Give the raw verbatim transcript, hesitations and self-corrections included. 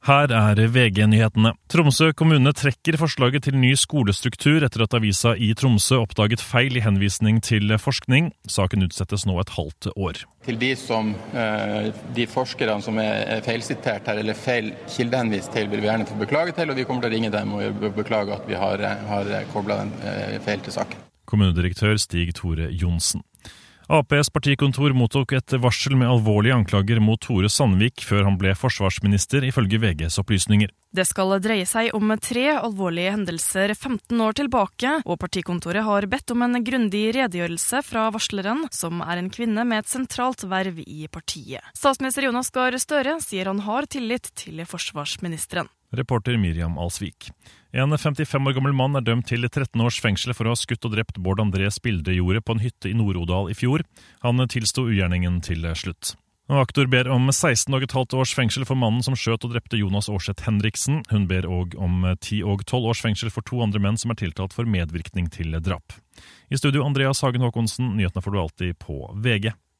Her er V G-nyhetene. Tromsø kommune trekker forslaget til ny skolestruktur etter at avisa i Tromsø oppdaget feil i henvisning til forskning. Saken utsettes nå et halvt år. Til de, som, de forskerne som er feilsitert her, eller feil kildehenvist til, vil vi gjerne få beklage til, og vi kommer til å ringe dem og beklage at vi har, har koblet den feil til saken. Kommunedirektør Stig Tore Johnsen. A P's partikontor mottok et varsel med alvorlige anklager mot Tore Sandvik før han ble forsvarsminister, ifølge V G's opplysninger. Det skal dreie seg om tre alvorlige hendelser femten år tilbake, og partikontoret har bedt om en grundig redegjørelse fra varsleren, som er en kvinne med et sentralt verv i partiet. Statsminister Jonas Gahr Støre sier han har tillit til forsvarsministeren. Reporter Miriam Alsvik. En femtifem år gammel mann er dømt til tretten års fengsel for å ha skutt og drept Bård André Spildejordet på en hytte i Nord-Odal i fjor. Han tilsto ugjerningen til slutt. Og aktor ber om seksten og et halvt års fengsel for mannen som skjøt og drepte Jonas Aarseth Henriksen. Hun ber også om ti og tolv års fengsel for to andre menn som er tiltalt for medvirkning til drap. I studio Andreas Hagen Håkonsen, nyhetene får du alltid på V G.